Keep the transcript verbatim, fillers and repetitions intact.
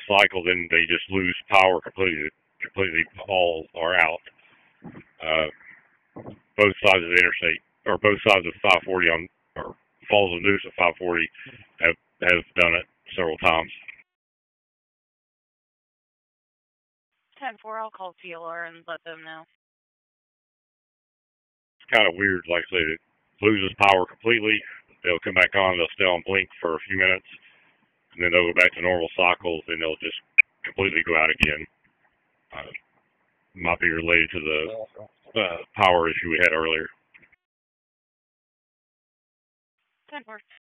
cycle, then they just lose power completely, completely all or out. Uh, both sides of the interstate, or both sides of five forty on, or Falls of Neuse at five forty have, have done it several times. ten four, I'll call T L R and let them know. It's kind of weird, like I said, it loses power completely. They'll come back on, they'll stay on blink for a few minutes, and then they'll go back to normal cycles, and they'll just completely go out again. Uh, might be related to the uh, power issue we had earlier. ten four.